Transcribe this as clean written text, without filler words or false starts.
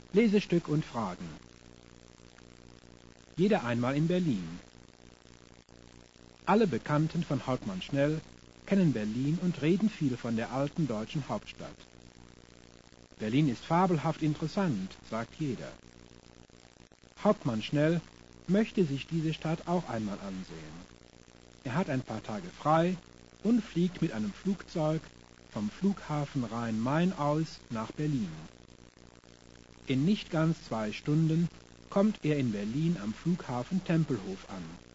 Lesestück und Fragen. Jeder einmal in Berlin. Alle Bekannten von Hauptmann Schnell kennen Berlin und reden viel von der alten deutschen Hauptstadt. Berlin ist fabelhaft interessant, sagt jeder. Hauptmann Schnell möchte sich diese Stadt auch einmal ansehen. Er hat ein paar Tage frei und fliegt mit einem Flugzeug vom Flughafen Rhein-Main aus nach Berlin. In nicht ganz 2 Stunden kommt er in Berlin am Flughafen Tempelhof an.